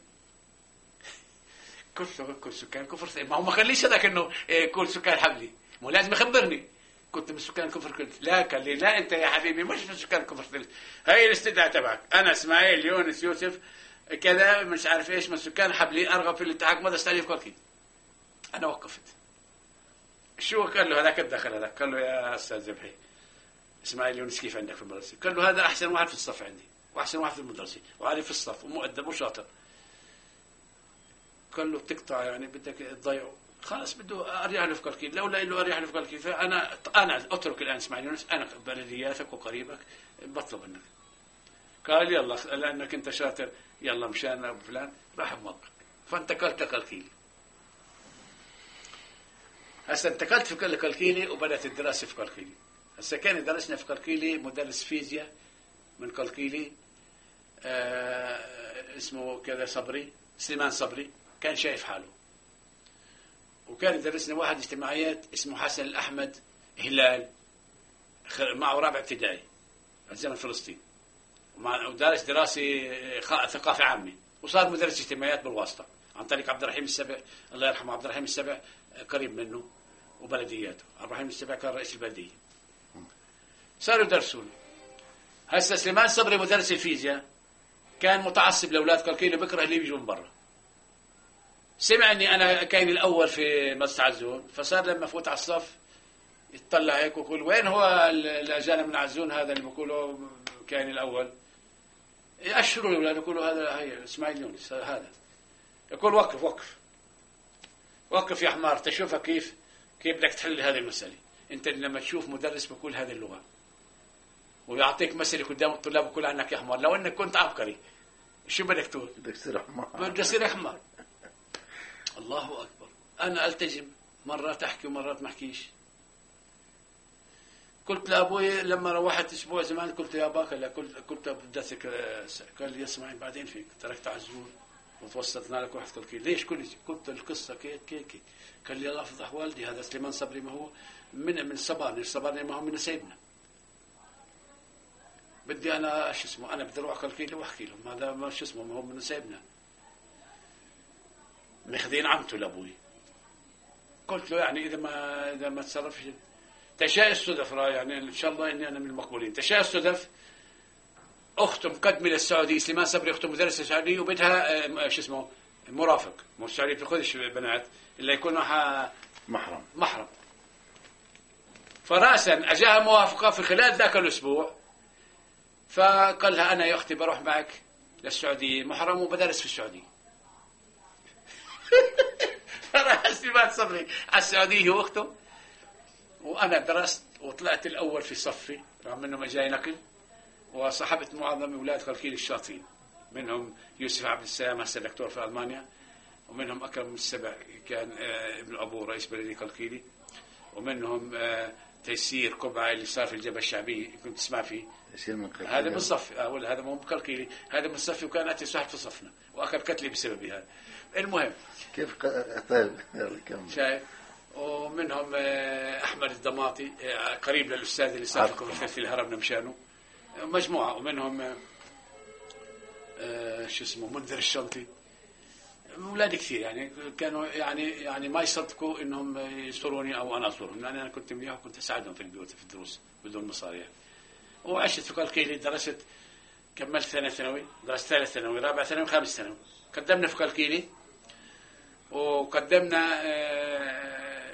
قلت له كل سكان كفر. ما هو ما خليش هذاك إنه كل سكان حملي مو لازم يخبرني. كنت من سكان كفر كنت لا قال لي لا أنت يا حبيبي مش من سكان كفر ثلث. هاي الاستدعاء تبعك أنا إسماعيل يونس يوسف كذا مش عارف إيش من سكان حبلي أرغب في الالتحاق ماذا استعلي في كلكي. أنا وقفت. شو قال له هذاك الدخل هذاك قال له يا أستاذ ذبحي إسماعيل يونس كيف عندك في المدرسة؟ قال له هذا أحسن واحد في الصف عندي وأحسن واحد في المدرسة وعارف في الصف ومؤدب وشاطر. قال له بتقطع يعني بدك تضيعه. خلاص بده أريح له في كلكي لولا إنه أريح له في كلكي فأنا أنا أترك الآن إسماعيل يونس أنا بلدياتك وقريبك بطلب منك. قال يلا لأنك أنت شاطر يلا مشان أبو فلان راح موقع. فانتقلت لكلكيلي. هسه انتقلت في كلكيلي وبدأت الدراسة في كلكيلي. هسه كان درسنا في كلكيلي مدرس فيزياء من كلكيلي آه اسمه كذا صبري سليمان صبري كان شايف حاله. وكان يدرسنا واحد اجتماعيات اسمه حسن الأحمد هلال معه رابع ابتدائي الزمن فلسطين ودارس دراسة ثقافة عامة وصار مدرس اجتماعيات بالواسطة عن طريق عبد الرحيم السبع الله يرحمه. عبد الرحيم السبع قريب منه وبلدياته. عبد الرحيم السبع كان رئيس البلدية. صاروا يدرسون. هسه سليمان صبري مدرس الفيزياء كان متعصب لأولاد كلكيلي بكره اللي بيجوا من برا. سمع اني انا كاين الاول في مدرسة عزون فصار لما فوت على الصف يتطلع هيك ويقول وين هو اللي اجانا من عزون هذا اللي بيقولوا كاين الاول. يأشروا الاولاد يقولوا هذا هي اسماعيل يونس هذا. يقول وقف وقف وقف يا حمار تشوفها كيف كيف بدك تحل هذه المسألة. انت لما تشوف مدرس بيقول هذه اللغة ويعطيك مسألة قدام الطلاب ويقول عنك يا حمار لو انك كنت عبقري شو بدك تقول؟ بدك تصير حمار. بدك تصير حمار. الله أكبر. أنا ألتزم مرات أحكي ومرات ما أحكيش. قلت لأبوي لما روحت أسبوع زمان قلت يا أباك لا قلت قلت بدأتك قال لي اسمعي بعدين فيك تركت عزون وتوسطنا لك واحد كل كيل ليش كل قلت القصة كيك كيك قال لي الله يفضح والدي هذا سليمان صبري ما هو من من الصبارني الصبارني ما هو من سيدنا. بدي أنا شو اسمه أنا بدي أروح كل كيل وأحكي لهم هذا ما شو اسمه ما هو من سيدنا. مخذين عمته لأبوي. قلت له يعني إذا ما إذا ما تصرفش تشاء الصدف يعني إن شاء الله إني أنا من المقبولين. تشاء الصدف أخته مقدمة للسعودية سليمان صبري أخته مدرسة سعودية وبدها شو اسمه مرافق مو السعودية بتاخذش بنات اللي يكونوا محرم محرم. فراسا أجاها موافقة في خلال ذاك الأسبوع فقال لها أنا يا أختي بروح معك للسعودية محرم وبدرس في السعودية. راح سليمان صبري على السعودية واخته وأنا درست وطلعت الأول في صفي رغم أنه ما جاي نقل وصاحبت معظم أولاد كلكيلي الشاطرين منهم يوسف عبد السلام هسه دكتور في ألمانيا ومنهم أكرم السبع كان ابن أبوه رئيس بلدية كلكيلي ومنهم تيسير قبعة اللي صار في الجبهة الشعبية كنت تسمع فيه تيسير من كلكيلي هذا من صفي أقول هذا مو بكلكيلي هذا من صفي وكان أتي واحد في صفنا وأكل كتلي بسبب هذا. المهم كيف طيب يلا كمل. شايف ومنهم أحمد الضماطي قريب للأستاذ اللي صار في في الهرم نمشانه مجموعة ومنهم شو اسمه منذر الشنطي أولاد كثير يعني كانوا يعني يعني ما يصدقوا إنهم يزوروني أو أنا أزورهم لأن أنا كنت مليح وكنت أساعدهم في البيوت في الدروس بدون مصاريف. وعشت في كلكيلي درست كملت ثانية ثانوي درست ثالث ثانوي رابع ثانوي خامس ثانوي قدمنا في كلكيلي وقدمنا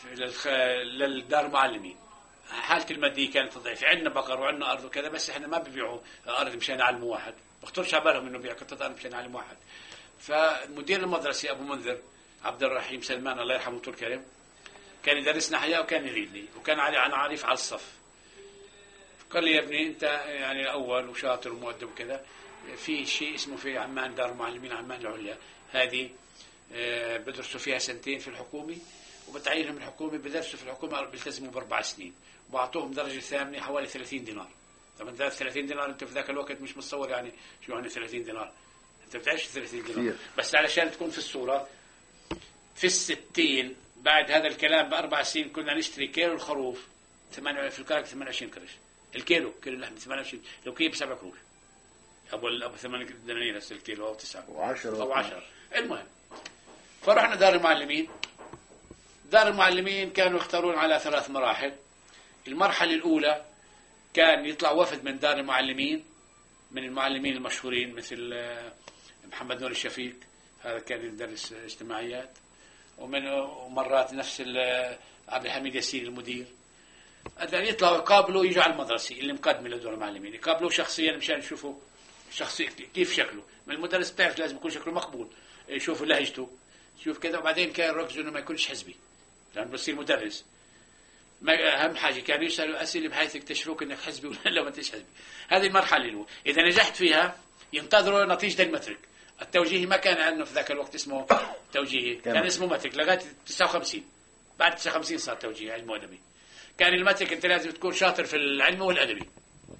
للخ... للدار المعلمين. حالة المادية كانت ضعيفة، عندنا بقر وعندنا أرض وكذا، بس إحنا ما ببيعوا أرض مشان يعلم واحد، بخطرش على بالهم إنه بيع قطعة أرض مشان يعلم واحد. فمدير المدرسة أبو منذر عبد الرحيم سلمان الله يرحمه طول الكريم كان يدرسنا حياة وكان يريدني، وكان علي أنا عارف على الصف. قال لي يا ابني أنت يعني أول وشاطر ومؤدب وكذا، في شيء اسمه في عمان دار معلمين عمان العليا، هذه بدرسوا فيها سنتين في الحكومي، وبتعينهم الحكومي بدرسوا في الحكومة بيلتزموا بأربع سنين، وبعطوهم درجة ثامنة حوالي ثلاثين دينار. طبعا ده ثلاثين دينار أنت في ذاك الوقت مش متصور يعني شو يعني ثلاثين دينار، أنت بتعيش ثلاثين دينار، بس علشان تكون في الصورة في الستين بعد هذا الكلام بأربع سنين كنا نشتري كيلو الخروف ثمانية في الكرك ثمانية وعشرين قرش الكيلو، كيلو اللحم ثمانية وعشرين، لو كيلو بسبع قروش، أبو أبو ثمانية دنانير هسه الكيلو أو تسعة وعشرة أو عشرة. المهم فرحنا دار المعلمين. دار المعلمين كانوا يختارون على ثلاث مراحل. المرحلة الأولى كان يطلع وفد من دار المعلمين من المعلمين المشهورين مثل محمد نور الشفيق، هذا كان يدرس اجتماعيات، ومن مرات نفس عبد الحميد ياسين المدير، يطلعوا يقابلوا يجوا على المدرسة اللي مقدمة لدور المعلمين، يقابلوا شخصيا مشان يشوفوا شخصية كيف شكله، من المدرس بتعرف لازم يكون شكله مقبول، يشوفوا لهجته شوف كذا. وبعدين كان يركزوا انه ما يكونش حزبي لانه بصير مدرس. ما اهم حاجه كانوا يسالوا اسئله بحيث يكتشفوك انك حزبي ولا ما انتش حزبي. هذه المرحله الاولى. اذا نجحت فيها ينتظروا نتيجه المترك. التوجيهي ما كان عنده في ذاك الوقت اسمه توجيهي، كان اسمه مترك لغايه تسعة وخمسين، بعد تسعة وخمسين صار توجيهي علم وادبي. كان المترك انت لازم تكون شاطر في العلم والادبي،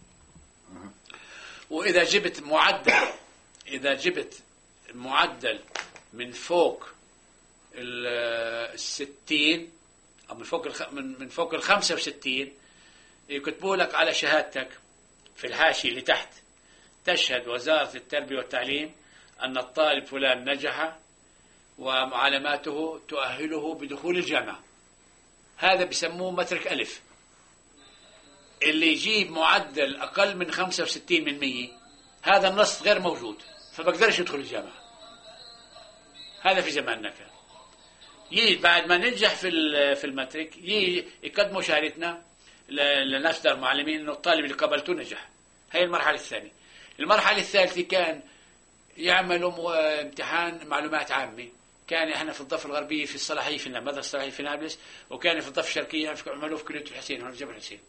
واذا جبت معدل اذا جبت معدل من فوق الستين أو من فوق الخ... من من فوق الخمسة وستين يكتبوا لك على شهادتك في الحاشية اللي تحت: تشهد وزارة التربية والتعليم أن الطالب فلان نجح وعلاماته تؤهله بدخول الجامعة. هذا بسموه مترك ألف. اللي يجيب معدل أقل من خمسة وستين من مية هذا النص غير موجود، فبقدرش يدخل الجامعة. هذا في زماننا كان. يجي بعد ما ننجح في في المترك يجي يقدموا شهادتنا لناس دار المعلمين انه الطالب اللي قبلته نجح. هي المرحله الثانيه. المرحله الثالثه كان يعملوا امتحان معلومات عامه. كان احنا في الضفه الغربيه في الصلاحيه في مدرسه الصلاحيه في نابلس، وكان في الضفه الشرقيه عملوه في كليه الحسين هون في جبل الحسين.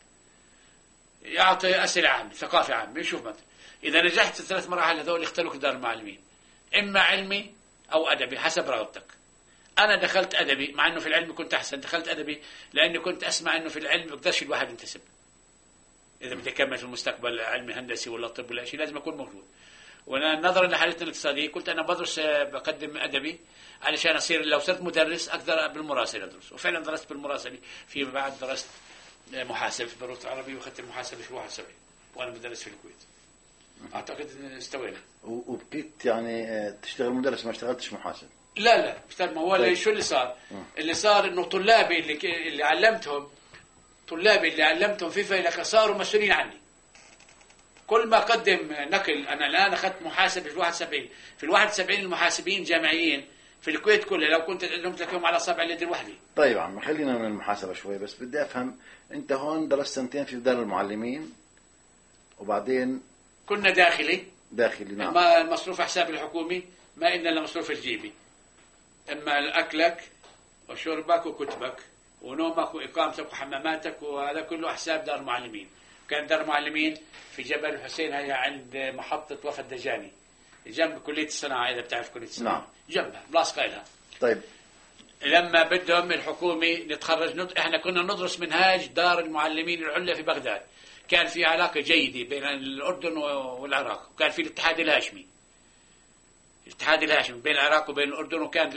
يعطي اسئله عامه ثقافه عامه يشوف مثلا. اذا نجحت في الثلاث مراحل هذول يختاروك دار المعلمين، اما علمي او ادبي حسب رغبتك. أنا دخلت أدبي مع أنه في العلم كنت أحسن، دخلت أدبي لأني كنت أسمع أنه في العلم بقدرش الواحد ينتسب. إذا بدي أكمل في المستقبل علمي هندسي ولا طب ولا شيء لازم أكون موجود. وأنا نظرا لحالتنا الاقتصادية قلت أنا بدرس بقدم أدبي علشان أصير لو صرت مدرس أقدر بالمراسلة أدرس، وفعلا درست بالمراسلة. في بعد درست محاسب في بيروت عربي وأخذت المحاسبة في واحد وسبعين وأنا مدرس في الكويت. أعتقد استوينا. وبقيت يعني تشتغل مدرس ما اشتغلتش محاسب؟ لا لا استاذ، ما هو طيب. شو اللي صار؟ م. اللي صار انه طلابي اللي اللي علمتهم طلابي اللي علمتهم في فيلك صاروا مسؤولين عني. كل ما قدم نقل، انا الان اخذت محاسبه في الواحد وسبعين، في الواحد وسبعين المحاسبين جامعيين في الكويت كلها لو كنت علمت لكم على صابع اليد الوحدي. طيب عم خلينا من المحاسبه شوي، بس بدي افهم انت هون درست سنتين في دار المعلمين وبعدين كنا داخلي داخلي نعم. ما المصروف حساب الحكومي ما إن الا مصروف الجيبي، اما اكلك وشربك وكتبك ونومك واقامتك وحماماتك وهذا كله حساب دار المعلمين. كان دار المعلمين في جبل الحسين هي عند محطه وفا الدجاني جنب كليه الصناعه، اذا بتعرف كليه الصناعه نعم. جنبها بلاصقه لها. طيب لما بدهم الحكومه نتخرج نط... احنا كنا ندرس منهاج دار المعلمين العليا في بغداد. كان في علاقه جيده بين الاردن والعراق، وكان في الاتحاد الهاشمي الاتحاد الهاشمي بين العراق وبين الأردن، وكانت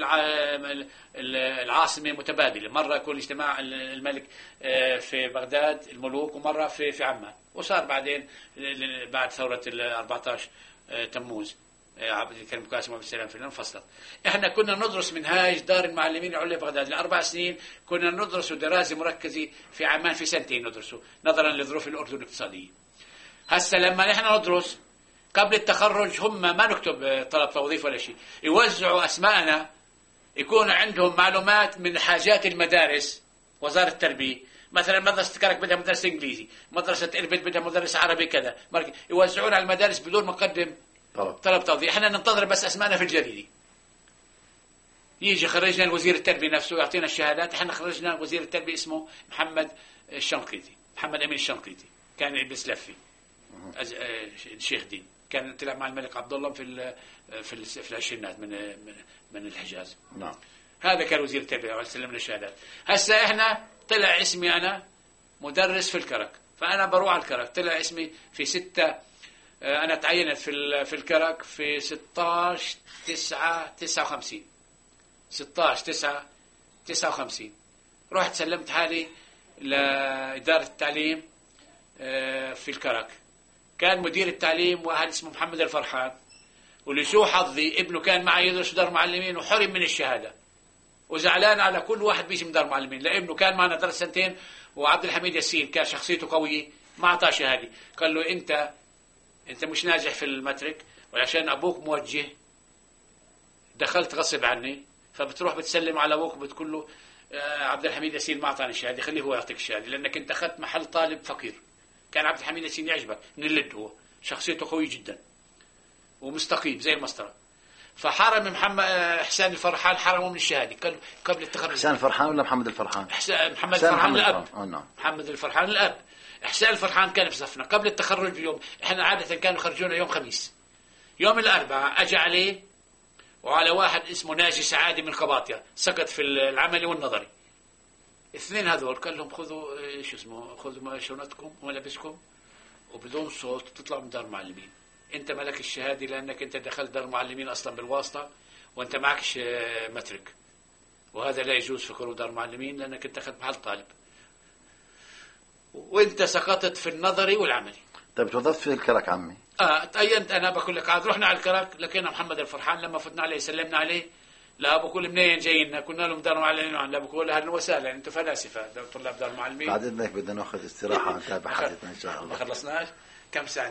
العاصمة متبادلة، مرة يكون اجتماع الملك في بغداد الملوك ومرة في في عمان. وصار بعدين بعد ثورة أربعة عشر تموز عبد الكريم قاسم وعبد السلام فينا انفصلت. احنا كنا ندرس منهاج دار المعلمين العليا بغداد لأربع سنين، كنا ندرس دراسة مركزة في عمان في سنتين ندرسه نظرا لظروف الأردن الاقتصادية. هسه لما نحن ندرس قبل التخرج هم ما نكتب طلب توظيف ولا شيء، يوزعوا أسماءنا يكون عندهم معلومات من حاجات المدارس، وزارة التربية، مثلا مدرسة كرك بدها مدرس إنجليزي، مدرسة إربد بدها مدرس عربي كذا، يوزعون على المدارس بدون ما نقدم طلب طلب توظيف. احنا ننتظر بس أسماءنا في الجريدة، يجي خرجنا الوزير التربية نفسه يعطينا الشهادات. احنا خرجنا وزير التربية اسمه محمد الشنقيطي، محمد أمين الشنقيطي، كان يلبس لفي الشيخ دين، كان طلع مع الملك عبد الله في ال في ال في العشرينات من من من الحجاز. نعم. هذا كان وزير التربية وسلمنا الشهادات. هسا احنا طلع اسمي انا مدرس في الكرك، فانا بروح على الكرك، طلع اسمي في ستة، انا تعينت في في الكرك في ستة عشر تسعة تسعة وخمسين، ستة عشر تسعة تسعة وخمسين رحت سلمت حالي لإدارة التعليم في الكرك. كان مدير التعليم واحد اسمه محمد الفرحان، ولسوء حظي ابنه كان معي يدرس دار معلمين وحرم من الشهادة، وزعلان على كل واحد بيجي من دار معلمين، لابنه كان معنا درس سنتين. وعبد الحميد ياسين كان شخصيته قوية ما أعطاه شهادة، قال له أنت أنت مش ناجح في المترك، وعشان أبوك موجه دخلت غصب عني، فبتروح بتسلم على أبوك وبتقول له عبد الحميد ياسين ما أعطاني الشهادة، خليه هو يعطيك الشهادة، لأنك أنت أخذت محل طالب فقير. كان عبد الحميد ياسين يعجبك من اللد، هو شخصيته قوية جدا ومستقيم زي المسطرة. فحرم محمد حسين الفرحان، حرمه من الشهادة قبل التخرج. حسين الفرحان ولا محمد الفرحان؟ حسين محمد الفرحان الأب. آه نعم. محمد الفرحان الأب. حسين الفرحان كان في صفنا قبل التخرج بيوم. إحنا عادة كانوا يخرجونا يوم خميس. يوم الأربعاء أجى عليه وعلى واحد اسمه ناجي سعادي من قباطية، سقط في العملي والنظري. اثنين هذول قال لهم خذوا ايش اسمه، خذوا شنطكم وملابسكم وبدون صوت تطلعوا من دار معلمين. انت مالك الشهاده لانك انت دخلت دار معلمين اصلا بالواسطه، وانت معكش مترك، وهذا لا يجوز في خروج دار معلمين لانك انت اخذت محل طالب، وانت سقطت في النظري والعملي. طيب توظفت في الكرك عمي؟ اه تعينت انا. بقول لك عاد رحنا على الكرك، لقينا محمد الفرحان، لما فتنا عليه سلمنا عليه، لا بقول منين جايين، كنا لهم دار معلمين، لا بقول اهلا وسهلا انتم فلاسفه طلاب دار معلمين. بعد اذنك بدنا ناخذ استراحه نتابع حديثنا ان شاء الله. ما خلصناش كم ساعه.